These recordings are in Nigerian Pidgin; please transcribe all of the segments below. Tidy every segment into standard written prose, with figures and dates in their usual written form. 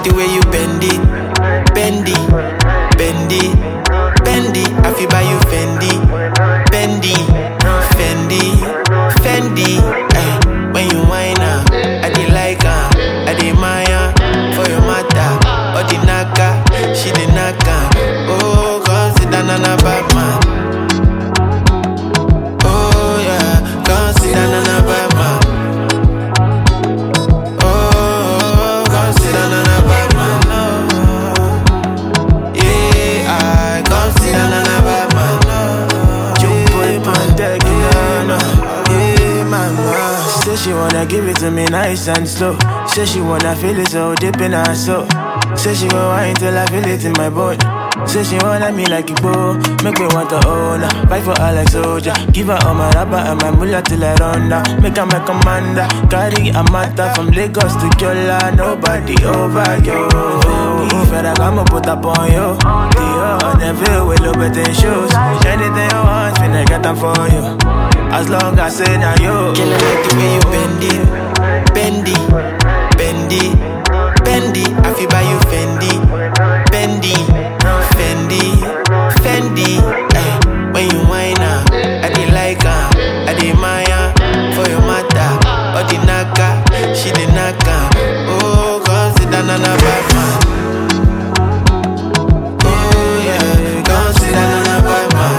the way you bend it, bend it, bend it, bend it. I feel by you Fendi, Fendi, Fendi, Fendi. Ay, when you whine I dey like I dey Maya for your matter. Or the naka, she the naka. Oh, consider nana bad man. Oh yeah, consider nana bad man. Oh, consider nana bad man. Yeah, I consider nana bad man. Yeah, mama. Say she wanna give it to me nice and slow. Say she wanna feel it so deep in her soul. Say she gon' wine till I feel it in my bone. Say she wanna me like it go. Make me want to own her. Fight for her like soldier. Give her all my rubber and my mullah till I run down. Make her my commander. Carry a matter from Lagos to Kyola. Nobody over you. If I come put up on you. The never will look better in shoes. Anything you want, finna get them for you. As long as I say now you. Girl, I like the way you bend it, bend it, bend it, bend it. I feel by you Fendi, Fendi, Fendi, Fendi. Ay, when you whine I dey like I dey Maya for your matter. Or the naka, she the naka. Oh, consider nana bad man. Oh yeah, consider nana bad man.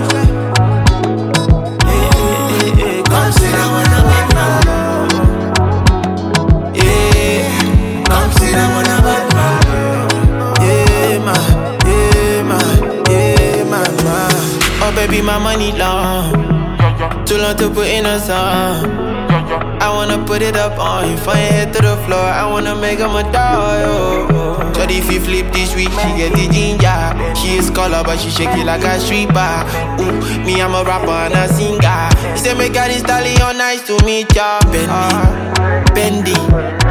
Consider nana bad man. Yeah, consider nana bad man. Yeah, ma. Oh baby, my money long. Too long to put in a song. I wanna put it up on you, from your head to the floor. I wanna make 'em adore you. So if you flip this week, she get the ginger. She is color, but she shake it like a street bar. Ooh, me I'm a rapper and a singer. He say make her this stallion, nice to meet ya. Bendy, bendy,